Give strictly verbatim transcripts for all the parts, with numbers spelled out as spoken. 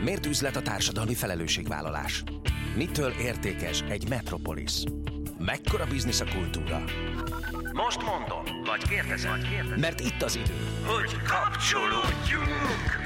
Miért üzlet a társadalmi felelősségvállalás? Mitől értékes egy metropolis? Mekkora biznisz a kultúra? Most mondom, vagy kérdezem, mert itt az idő, hogy kapcsolódjunk!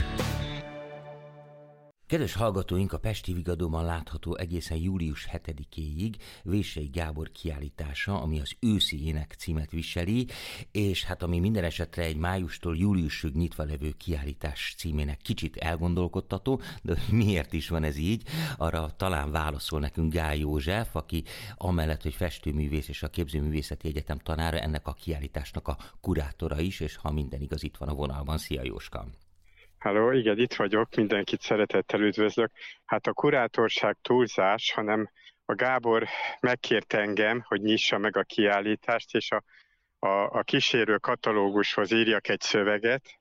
Kedves hallgatóink, a Pesti Vigadóban látható egészen július hetedikéig Véssei Gábor kiállítása, ami az Őszi Ének címet viseli, és hát ami minden esetre egy májustól júliusig nyitva levő kiállítás címének kicsit elgondolkodtató, de miért is van ez így, arra talán válaszol nekünk Gály József, aki amellett, hogy festőművész és a Képzőművészeti Egyetem tanára, ennek a kiállításnak a kurátora is, és ha minden igaz, itt van a vonalban. Szia Jóska! Halló, igen, itt vagyok, mindenkit szeretettel üdvözlök. Hát a kurátorság túlzás, hanem a Gábor megkért engem, hogy nyissa meg a kiállítást, és a, a, a kísérő katalógushoz írjak egy szöveget,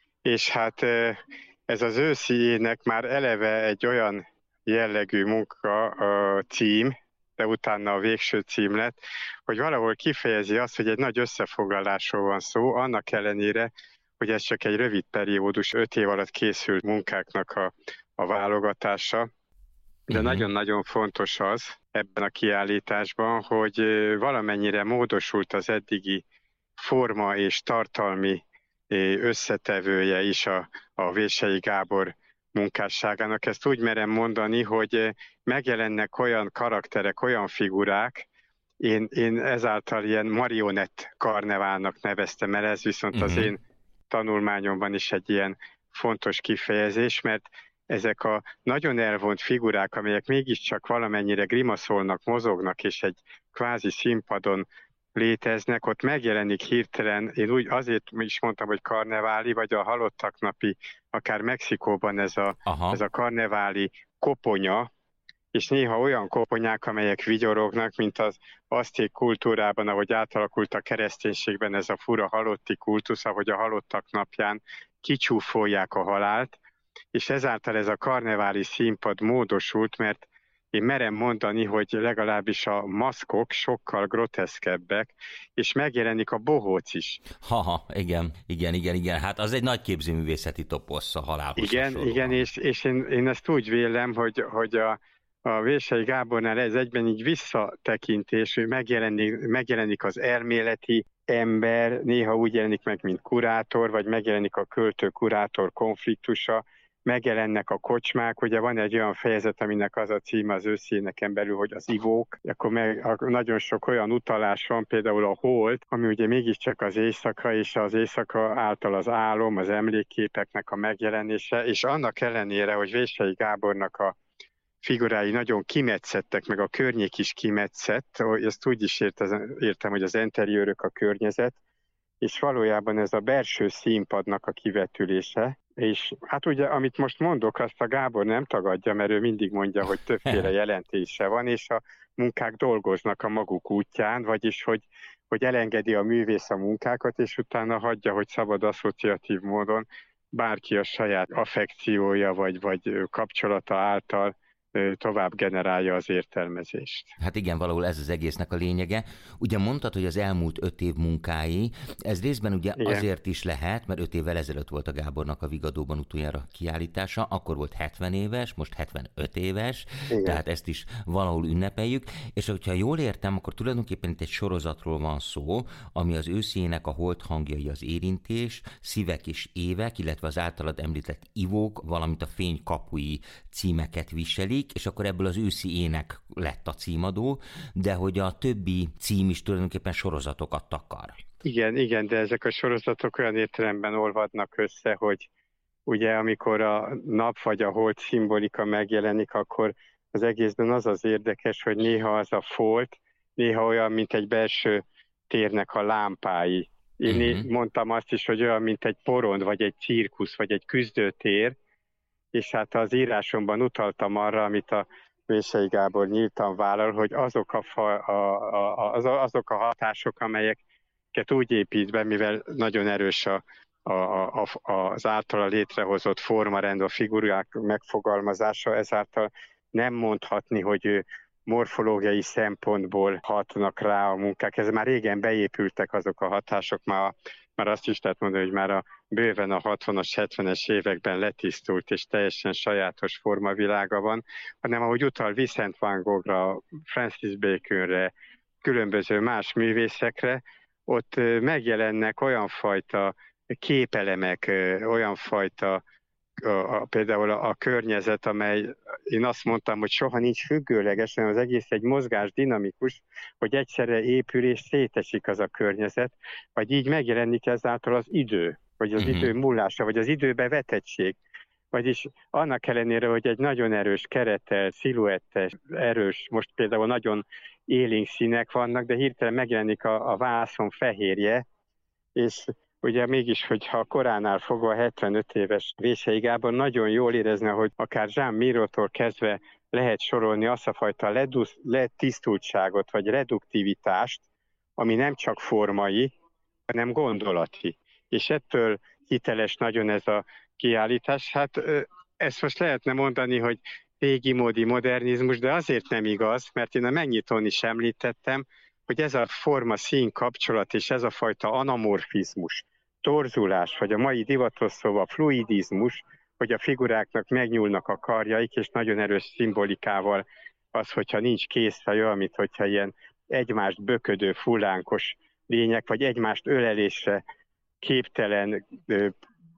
és hát ez az Őszi Ének már eleve egy olyan jellegű munka a cím, de utána a végső cím lett, hogy valahol kifejezi azt, hogy egy nagy összefoglalásról van szó, annak ellenére, hogy ez csak egy rövid periódus, öt év alatt készült munkáknak a, a válogatása. De uh-huh. nagyon-nagyon fontos az ebben a kiállításban, hogy valamennyire módosult az eddigi forma és tartalmi összetevője is a, a Véssei Gábor munkásságának. Ezt úgy merem mondani, hogy megjelennek olyan karakterek, olyan figurák, én, én ezáltal ilyen marionett karneválnak neveztem el, ez viszont uh-huh. az én tanulmányomban is egy ilyen fontos kifejezés, mert ezek a nagyon elvont figurák, amelyek mégiscsak valamennyire grimaszolnak, mozognak, és egy kvázi színpadon léteznek, ott megjelenik hirtelen, én úgy azért is mondtam, hogy karneváli, vagy a halottak napi, akár Mexikóban ez a, ez a karneváli koponya, és néha olyan koponyák, amelyek vigyorognak, mint az azték kultúrában, ahogy átalakult a kereszténységben ez a fura halotti kultusz, ahogy a halottak napján kicsúfolják a halált, és ezáltal ez a karneváli színpad módosult, mert én merem mondani, hogy legalábbis a maszkok sokkal groteszkebbek, és megjelenik a bohóc is. Haha, igen, igen, igen, igen. Hát az egy nagy képzőművészeti toposz a halálhoz. Igen, hasonlóan. Igen, és, és én, én ezt úgy vélem, hogy, hogy a A Véssei Gábornál ez egyben így visszatekintés, hogy megjelenik, megjelenik az elméleti ember, néha úgy jelenik meg, mint kurátor, vagy megjelenik a költő-kurátor konfliktusa, megjelennek a kocsmák, ugye van egy olyan fejezet, aminek az a címe az Őszi Éneken belül, hogy az ivók, akkor meg, nagyon sok olyan utalás van, például a hold, ami ugye mégiscsak az éjszaka, és az éjszaka által az álom, az emlékképeknek a megjelenése, és annak ellenére, hogy Véssei Gábornak a figurái nagyon kimetszettek, meg a környék is kimetszett, ezt úgy is értem, hogy az enteriőrök a környezet, és valójában ez a belső színpadnak a kivetülése, és hát ugye, amit most mondok, azt a Gábor nem tagadja, mert ő mindig mondja, hogy többféle jelentése van, és a munkák dolgoznak a maguk útján, vagyis, hogy, hogy elengedi a művész a munkákat, és utána hagyja, hogy szabad asszociatív módon bárki a saját affekciója, vagy, vagy kapcsolata által tovább generálja az értelmezést. Hát igen, valahol ez az egésznek a lényege. Ugye mondtad, hogy az elmúlt öt év munkái, ez részben ugye igen. azért is lehet, mert öt évvel ezelőtt volt a Gábornak a Vigadóban utoljára kiállítása, akkor volt hetven éves, most hetvenöt éves, igen. tehát ezt is valahol ünnepeljük, és hogyha jól értem, akkor tulajdonképpen itt egy sorozatról van szó, ami az Őszi Ének, a holt hangjai, az érintés, szívek és évek, illetve az általad említett ivók, valamint a fény kapui címeket viselik, és akkor ebből az Őszi Ének lett a címadó, de hogy a többi cím is tulajdonképpen sorozatokat takar. Igen, igen, de ezek a sorozatok olyan értelemben olvadnak össze, hogy ugye amikor a nap vagy a hold szimbolika megjelenik, akkor az egészben az az érdekes, hogy néha az a folt, néha olyan, mint egy belső térnek a lámpái. Én uh-huh. mondtam azt is, hogy olyan, mint egy porond, vagy egy cirkusz, vagy egy küzdőtér, és hát az írásomban utaltam arra, amit a Véssei Gábor nyíltan vállal, hogy azok a, fa, a, a, az, azok a hatások, amelyeket úgy épít be, mivel nagyon erős a, a, a, az általa létrehozott formarend, a figurák megfogalmazása, ezáltal nem mondhatni, hogy ő morfológiai szempontból hatnak rá a munkák. Ez már régen beépültek azok a hatások, már a már azt is lehet mondani, hogy már a bőven a hatvanas, hetvenes években letisztult és teljesen sajátos formavilága van, hanem ahogy utal Vincent van Goghra, Francis Baconre, különböző más művészekre, ott megjelennek olyan fajta képelemek, olyan fajta a, a, például a, a környezet, amely én azt mondtam, hogy soha nincs függőleges, hanem az egész egy mozgás dinamikus, hogy egyszerre épül és szétesik az a környezet, vagy így megjelenik ezáltal az idő, vagy az uh-huh. idő múlása, vagy az időbe vetettség. Vagyis annak ellenére, hogy egy nagyon erős kerettel, sziluettes, erős, most például nagyon élénk színek vannak, de hirtelen megjelenik a, a vászon fehérje, és ugye mégis, hogyha koránál fogva hetvenöt éves Vései Gábor nagyon jól érezne, hogy akár Jean Miró-tól kezdve lehet sorolni azt a fajta ledusz, letisztultságot, vagy reduktivitást, ami nem csak formai, hanem gondolati. És ettől hiteles nagyon ez a kiállítás. Hát ezt most lehetne mondani, hogy régi módi modernizmus, de azért nem igaz, mert én a megnyitón is említettem, hogy ez a forma-szín kapcsolat és ez a fajta anamorfizmus, torzulás, vagy a mai divatos szóval fluidizmus, hogy a figuráknak megnyúlnak a karjaik, és nagyon erős szimbolikával az, hogyha nincs készfej, amit hogyha ilyen egymást böködő, fullánkos lények, vagy egymást ölelésre képtelen ö,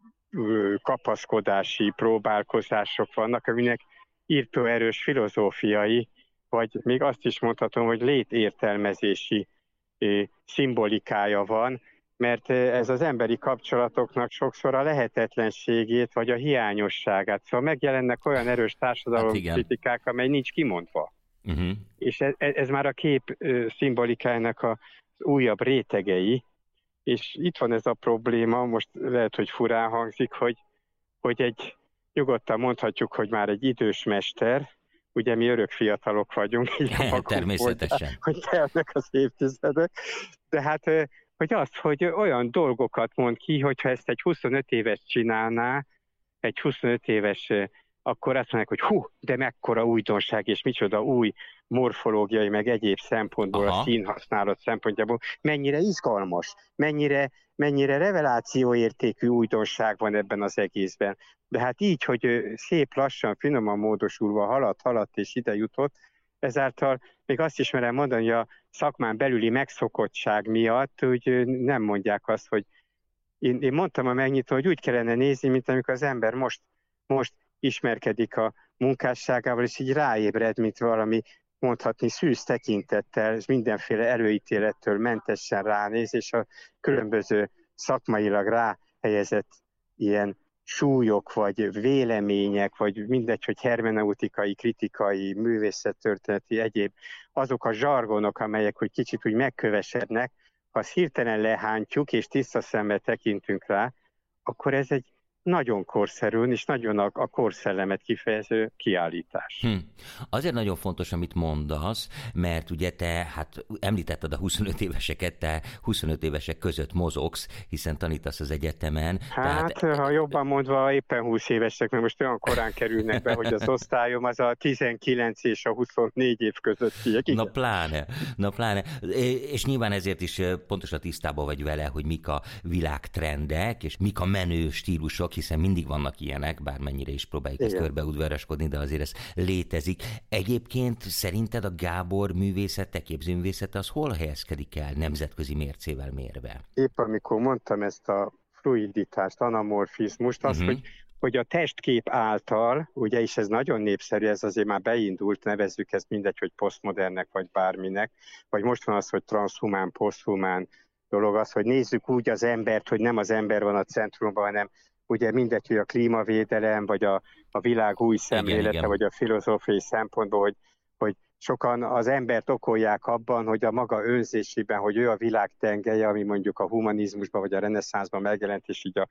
ö, kapaszkodási próbálkozások vannak, aminek írtó erős filozófiai, vagy még azt is mondhatom, hogy létértelmezési ö, szimbolikája van, mert ez az emberi kapcsolatoknak sokszor a lehetetlenségét, vagy a hiányosságát. Szóval megjelennek olyan erős társadalomkritikák, amely nincs kimondva. Uh-huh. És ez, ez már a kép szimbolikájának az újabb rétegei, és itt van ez a probléma, most lehet, hogy furán hangzik, hogy, hogy egy, nyugodtan mondhatjuk, hogy már egy idős mester, ugye mi örök fiatalok vagyunk, így a természetesen, volt, hogy telnek az évtizedek, de hát hogy az, hogy olyan dolgokat mond ki, hogyha ezt egy huszonöt éves csinálná, egy huszonöt éves, akkor azt mondják, hogy hú, de mekkora újdonság, és micsoda új morfológiai, meg egyéb szempontból, aha, a színhasználat szempontjából, mennyire izgalmas, mennyire, mennyire revelációértékű újdonság van ebben az egészben. De hát így, hogy szép lassan, finoman módosulva haladt, haladt és ide jutott, ezáltal még azt is merem mondani, hogy a szakmán belüli megszokottság miatt úgy nem mondják azt, hogy én, én mondtam a megnyitón, hogy úgy kellene nézni, mint amikor az ember most, most ismerkedik a munkásságával, és így ráébred, mint valami mondhatni szűz tekintettel, és mindenféle előítélettől mentesen ránéz, és a különböző szakmailag ráhelyezett ilyen súlyok, vagy vélemények, vagy mindegy, hogy hermeneutikai, kritikai, művészettörténeti, egyéb, azok a zsargonok, amelyek hogy kicsit úgy megkövesednek, ha azt hirtelen lehántjuk, és tiszta szemmel tekintünk rá, akkor ez egy nagyon korszerű, és nagyon a, a korszellemet kifejező kiállítás. Hm. Azért nagyon fontos, amit mondasz, mert ugye te, hát említetted a huszonöt éveseket, te huszonöt évesek között mozogsz, hiszen tanítasz az egyetemen. Hát, tehát... ha jobban mondva, éppen húsz évesek, mert most olyan korán kerülnek be, hogy az osztályom az a tizenkilenc és a huszonnégy év közöttiek. Na pláne, na pláne. És nyilván ezért is pontosan tisztában vagy vele, hogy mik a világtrendek, és mik a menő stílusok, hiszen mindig vannak ilyenek, bármennyire is próbáljuk ezt körbeudvaraskodni, de azért ez létezik. Egyébként szerinted a Gábor művészete, képzőművészete az hol helyezkedik el nemzetközi mércével mérve? Épp amikor mondtam ezt a fluiditást, anamorfizmust, azt, uh-huh. hogy, hogy a testkép által, ugye, és ez nagyon népszerű, ez azért már beindult, nevezzük ezt mindegy, hogy posztmodernek, vagy bárminek, vagy most van az, hogy transzhumán, poszthumán dolog az, hogy nézzük úgy az embert, hogy nem az ember van a centrumban, hanem ugye mindegy, hogy a klímavédelem, vagy a, a világ új szemlélete, igen, igen. vagy a filozófiai szempontból, hogy, hogy sokan az embert okolják abban, hogy a maga önzésében, hogy ő a világ tengelye, ami mondjuk a humanizmusban, vagy a reneszánszban megjelent, és így a,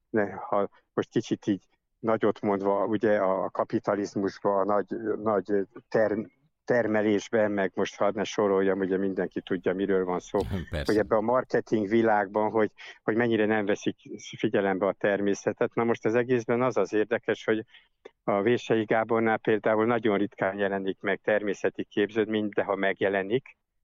ha most kicsit így nagyot mondva, ugye a kapitalizmusban, a nagy, nagy term, termelésben, meg most hadd ne soroljam, ugye mindenki tudja, miről van szó, persze. Hogy ebben a marketing világban, hogy, hogy mennyire nem veszik figyelembe a természetet. Na most az egészben az az érdekes, hogy a Vései Gábornál például nagyon ritkán jelenik meg természeti képződmény, de ha megjelenik,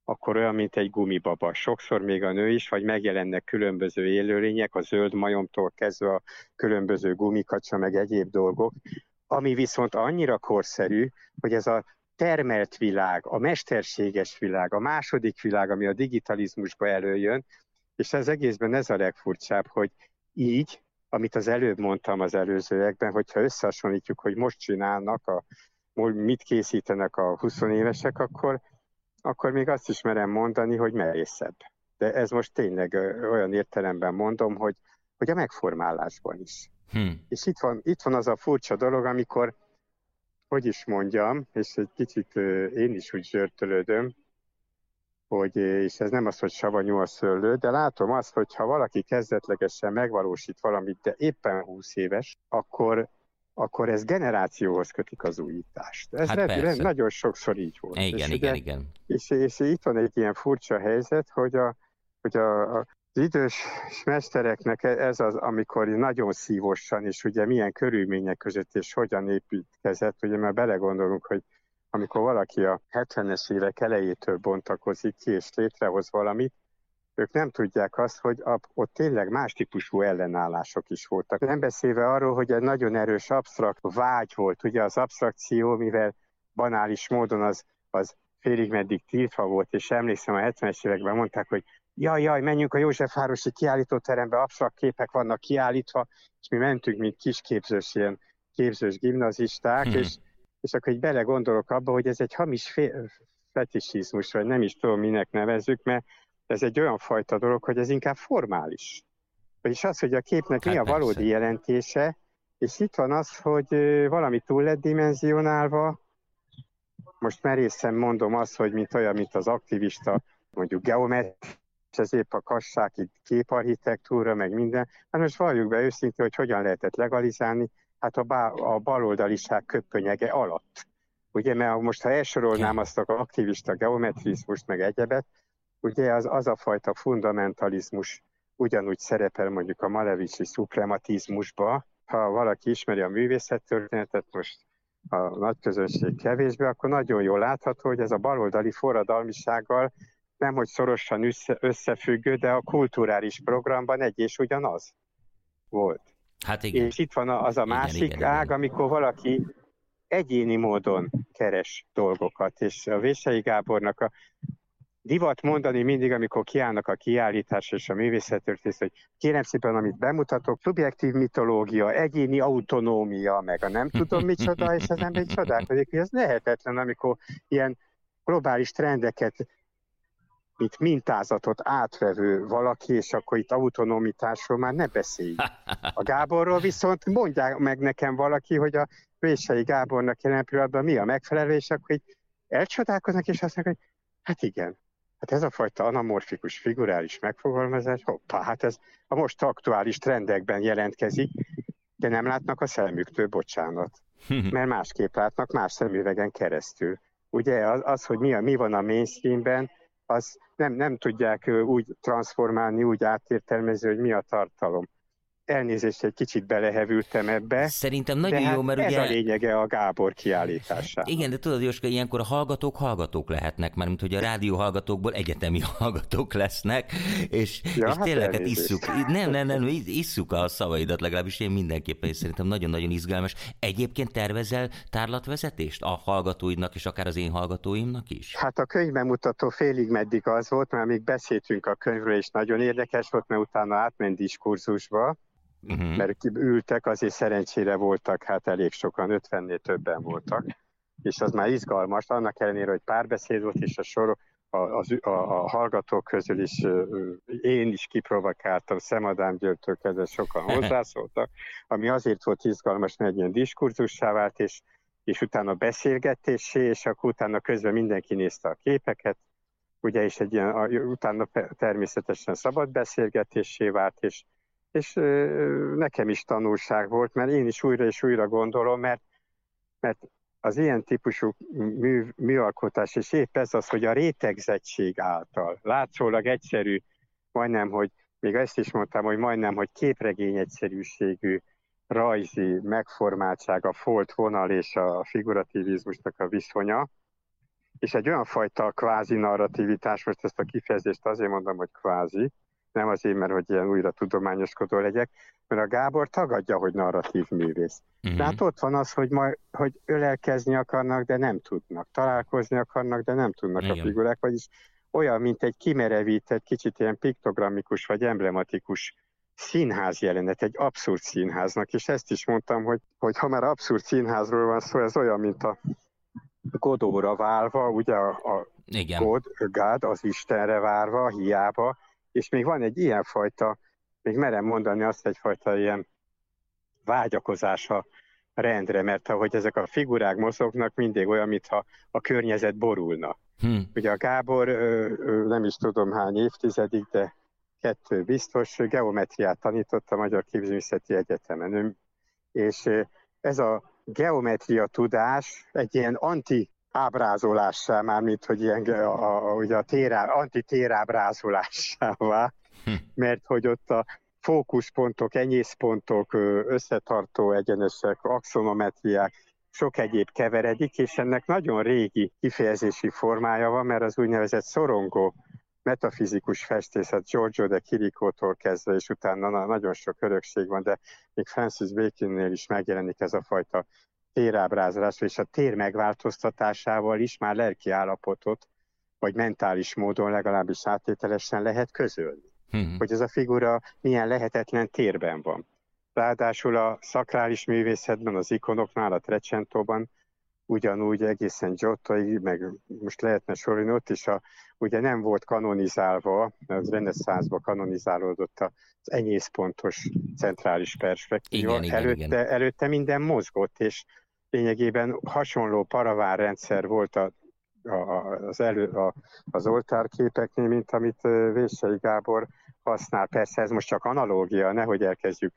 akkor olyan, mint egy gumibaba. Sokszor még a nő is, vagy megjelennek különböző élőlények, a zöld majomtól kezdve a különböző gumikacsa, meg egyéb dolgok, ami viszont annyira korszerű, hogy ez a termelt világ, a mesterséges világ, a második világ, ami a digitalizmusba előjön, és az egészben ez a legfurcsább, hogy így, amit az előbb mondtam az előzőekben, hogyha összehasonlítjuk, hogy most csinálnak, a, mit készítenek a huszonévesek, akkor, akkor még azt is merem mondani, hogy merészebb. De ez most tényleg olyan értelemben mondom, hogy, hogy a megformálásban is. Hmm. És itt van, itt van az a furcsa dolog, amikor, hogy is mondjam, és egy kicsit én is úgy zsörtölődöm, hogy, és ez nem az, hogy savanyú a szőlő, de látom azt, hogy ha valaki kezdetlegesen megvalósít valamit, de éppen húsz éves, akkor, akkor ez generációhoz kötik az újítást. Ez hát nem, nagyon sokszor így volt. Igen, és igen, ugye, igen. És, és itt van egy ilyen furcsa helyzet, hogy, a, hogy a, a, az idős mestereknek ez az, amikor nagyon szívosan, és ugye milyen körülmények között, és hogyan építkezett, ugye már belegondolunk, hogy amikor valaki a hetvenes évek elejétől bontakozik ki, és létrehoz valamit, ők nem tudják azt, hogy ott tényleg más típusú ellenállások is voltak. Nem beszélve arról, hogy egy nagyon erős absztrakt vágy volt. Ugye az absztrakció, mivel banális módon az, az félig meddig tiltva volt, és emlékszem, a hetvenes években mondták, hogy jaj, jaj, menjünk a Józsefvárosi kiállítóterembe, absztrakt képek vannak kiállítva, és mi mentünk, mint kisképzős, ilyen képzős gimnazisták, hmm. és és akkor így belegondolok abba, hogy ez egy hamis fetisizmus, vagy nem is tudom, minek nevezzük, mert ez egy olyan fajta dolog, hogy ez inkább formális. Vagyis az, hogy a képnek hát mi a persze. valódi jelentése, és itt van az, hogy valami túl lett dimenzionálva, most merészen mondom azt, hogy mint olyan, mint az aktivista, mondjuk geometria, és ez épp a kassák, itt képarchitektúra, meg minden, hát most valljuk be őszintén, hogy hogyan lehetett legalizálni, hát a, bá, a baloldaliság köpönyege alatt. Ugye, mert most ha elsorolnám azt az aktivista geometrizmust, meg egyebet, ugye az, az a fajta fundamentalizmus ugyanúgy szerepel mondjuk a malevicsi szuprematizmusba. Ha valaki ismeri a művészettörténetet, most a nagy közönség kevésbé, akkor nagyon jól látható, hogy ez a baloldali forradalmisággal nemhogy szorosan össze, összefüggő, de a kulturális programban egy és ugyanaz volt. Hát igen. És itt van az a igen, másik igen, ág, igen. amikor valaki egyéni módon keres dolgokat, és a Vései Gábornak a divat mondani mindig, amikor kiállnak a kiállítás és a művészettörténész, hogy kérem szépen, amit bemutatok, szubjektív mitológia, egyéni autonómia, meg a nem tudom micsoda, és az ember csodálkozik, hogy ez lehetetlen, amikor ilyen globális trendeket, mint mintázatot átvevő valaki, és akkor itt autonomitásról már ne beszélj. A Gáborról viszont mondják meg nekem valaki, hogy a Vései Gábornak jelen pillanatban mi a megfelelő, és akkor így elcsodálkoznak, és azt mondják, hogy hát igen, hát ez a fajta anamorfikus, figurális megfogalmazás, hoppá, hát ez a most aktuális trendekben jelentkezik, de nem látnak a szemüktől, bocsánat. Mert másképp látnak, más szemüvegen keresztül. Ugye az, az hogy mi, a, mi van a mainstreamben, az nem, nem tudják úgy transformálni, úgy átértelmezni, hogy mi a tartalom. Elnézést, egy kicsit belehevültem ebbe. Szerintem nagyon jó, mert ez ugye... a lényege a Gábor kiállításának. Igen, de tudod, Jóska, ilyenkor a hallgatók hallgatók lehetnek, mert mint hogy a rádió hallgatókból egyetemi hallgatók lesznek, és, ja, és hát tényleg hát isszuk. Nem, nem, nem, isszuk a szavaidat, legalábbis én mindenképpen, és szerintem nagyon-nagyon izgalmas. Egyébként tervezel tárlatvezetést a hallgatóidnak, és akár az én hallgatóimnak is? Hát a könyvbemutató félig meddig az volt, mert még beszéltünk a könyvről, és nagyon érdekes volt, mert utána átment diskurzusba. Uh-huh. Mert ültek, azért szerencsére voltak, hát elég sokan, ötvennél többen voltak, és az már izgalmas, annak ellenére, hogy párbeszéd volt, és a, sor, a, a, a, a hallgatók közül is én is kiprovokáltam, Szemadám Györgytől kezdve sokan hozzászóltak, ami azért volt izgalmas, mert egy ilyen diskurzussá vált, és, és utána beszélgetésé, és akkor utána közben mindenki nézte a képeket, ugye, és egy ilyen, utána természetesen szabad beszélgetésé vált, és és ö, nekem is tanulság volt, mert én is újra és újra gondolom, mert, mert az ilyen típusú mű, műalkotás, és épp ez az, hogy a rétegzettség által látszólag egyszerű, majdnem, hogy még ezt is mondtam, hogy majdnem, hogy képregény egyszerűségű rajzi megformáltság, a folt vonal és a figurativizmusnak a viszonya, és egy olyan fajta kvázi narrativitás, most ezt a kifejezést azért mondom, hogy kvázi, nem azért, mert hogy ilyen újra tudományoskodó legyek, mert a Gábor tagadja, hogy narratív művész. Uh-huh. De hát ott van az, hogy, majd, hogy ölelkezni akarnak, de nem tudnak. Találkozni akarnak, de nem tudnak Igen. a figurák, vagyis olyan, mint egy kimerevített, kicsit ilyen piktogramikus vagy emblematikus színház jelenet, egy abszurd színháznak, és ezt is mondtam, hogy, hogy ha már abszurd színházról van szó, ez olyan, mint a Godóra válva, ugye a, a God, a God, az Istenre várva, hiába, és még van egy ilyenfajta, még merem mondani azt, egyfajta ilyen vágyakozása rendre, mert ahogy ezek a figurák mozognak, mindig olyan, mintha a környezet borulna. Hmm. Ugye a Gábor, nem is tudom hány évtizedig, de kettő biztos, geometriát tanított a Magyar Képzőművészeti Egyetemen, és ez a geometria tudás egy ilyen anti-ábrázolássá, mármint, hogy ilyen a, a, ugye a térá, anti-térábrázolássá vált, hm. mert hogy ott a fókuszpontok, enyészpontok, összetartó egyenesek, axonometriák, sok egyéb keveredik, és ennek nagyon régi kifejezési formája van, mert az úgynevezett szorongó metafizikus festészet Giorgio de Chiricótól kezdve, és utána nagyon sok örökség van, de még Francis Baconnél is megjelenik ez a fajta térábrázolás, és a tér megváltoztatásával is már lelki állapotot, vagy mentális módon legalábbis áttételesen lehet közölni. Hmm. Hogy ez a figura milyen lehetetlen térben van. Ráadásul a szakrális művészetben, az ikonoknál, a Trecentóban, ugyanúgy egészen Giottoig, meg most lehetne sorolni, ott is a, ugye nem volt kanonizálva, az reneszánszba kanonizálódott az enyészpontos centrális perspektíva. Igen, előtte, igen, igen. előtte minden mozgott, és lényegében hasonló paravánrendszer volt a, a, az, elő, a, az oltárképeknél, mint amit Vécsei Gábor használ. Persze ez most csak analógia, nehogy elkezdjük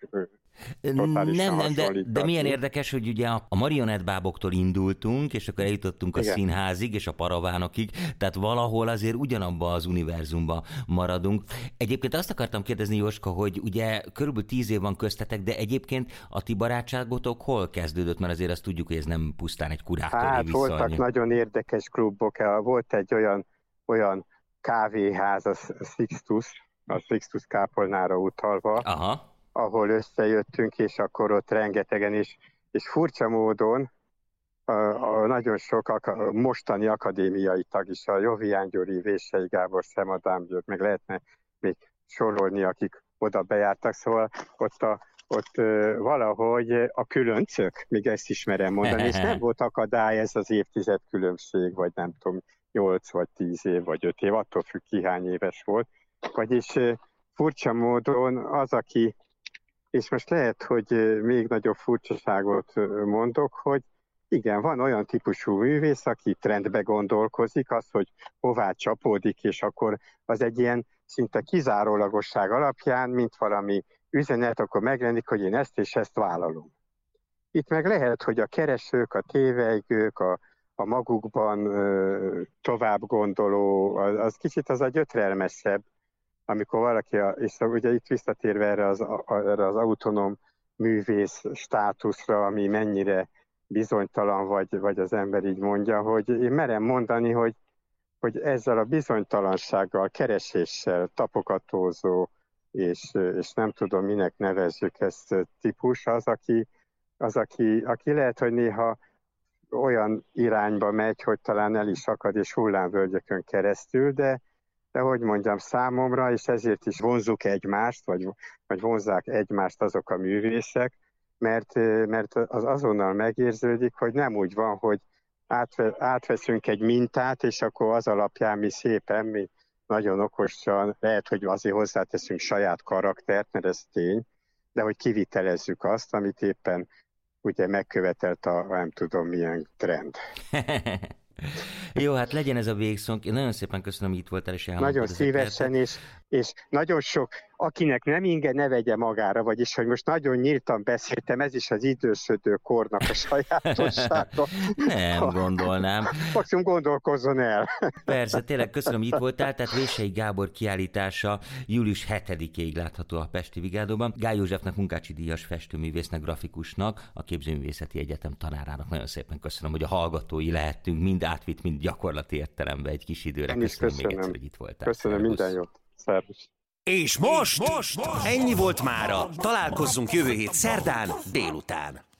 totálisan Nem, nem, de, de milyen érdekes, hogy ugye a marionettbáboktól indultunk, és akkor eljutottunk a Igen. színházig, és a paravánokig, tehát valahol azért ugyanabba az univerzumba maradunk. Egyébként azt akartam kérdezni, Jóska, hogy ugye körülbelül tíz év van köztetek, de egyébként a ti barátságotok hol kezdődött? Mert azért azt tudjuk, hogy ez nem pusztán egy kurátori hát, viszony. Voltak nagyon érdekes klubok, volt egy olyan, olyan kávéház, a Sixtus, a Sixtus kápolnára utalva, Aha. ahol összejöttünk, és akkor ott rengetegen is, és furcsa módon a, a nagyon sok a mostani akadémiai tag is, a Jovián Gyuri, Vécsei Gábor, Szemadám György, meg lehetne még sorolni, akik oda bejártak, szóval ott, a, ott uh, valahogy a különcök, még ezt ismerem mondani, és nem volt akadály ez az évtized különbség, vagy nem tudom, nyolc vagy tíz év, vagy öt év, attól függ ki hány éves volt. Vagyis furcsa módon az, aki, és most lehet, hogy még nagyobb furcsaságot mondok, hogy igen, van olyan típusú művész, aki trendbe gondolkozik, az, hogy hová csapódik, és akkor az egy ilyen szinte kizárólagosság alapján, mint valami üzenet, akkor megjelenik, hogy én ezt és ezt vállalom. Itt meg lehet, hogy a keresők, a tévejgők, a a magukban ö, tovább gondoló, az, az kicsit az a gyötrelmesebb, amikor valaki, a, és ugye itt visszatérve erre az, a, erre az autonóm művész státuszra, ami mennyire bizonytalan, vagy, vagy az ember így mondja, hogy én merem mondani, hogy, hogy ezzel a bizonytalansággal, kereséssel, tapogatózó, és, és nem tudom, minek nevezzük ezt típus, az, aki, az aki, aki lehet, hogy néha olyan irányba megy, hogy talán el is akad, és hullámvölgyökön keresztül, de, de hogy mondjam, számomra, és ezért is vonzuk egymást, vagy, vagy vonzzák egymást azok a művészek, mert, mert az azonnal megérződik, hogy nem úgy van, hogy átve, átveszünk egy mintát, és akkor az alapján mi szépen, mi nagyon okosan, lehet, hogy azért hozzáteszünk saját karaktert, mert ez tény, de hogy kivitelezzük azt, amit éppen ugye megkövetelt a nem tudom milyen trend. Jó, hát legyen ez a végszónk. Én nagyon szépen köszönöm, hogy itt voltál és elmondtad Nagyon szívesen, és, és nagyon sok akinek nem inge, ne vegye magára, vagyis, hogy most nagyon nyíltan beszéltem, ez is az idősödő kornak a sajátossága. Nem gondolnám. Maximum gondolkozzon el. Persze, tényleg köszönöm, hogy itt voltál, tehát Vécsei Gábor kiállítása július hetedikéig látható a Pesti Vigádóban. Gály Józsefnek, Munkácsi díjas festőművésznek, grafikusnak, a Képzőművészeti Egyetem tanárának nagyon szépen köszönöm, hogy a hallgatói lehettünk, mind átvitt, mind gyakorlati értelemben egy kis időre. Köszönöm, köszönöm még egyszer, hogy itt voltál. Köszönöm, Szervusz. Minden jót. Szervusz. És most, most, most ennyi volt mára. Találkozzunk jövő hét szerdán délután.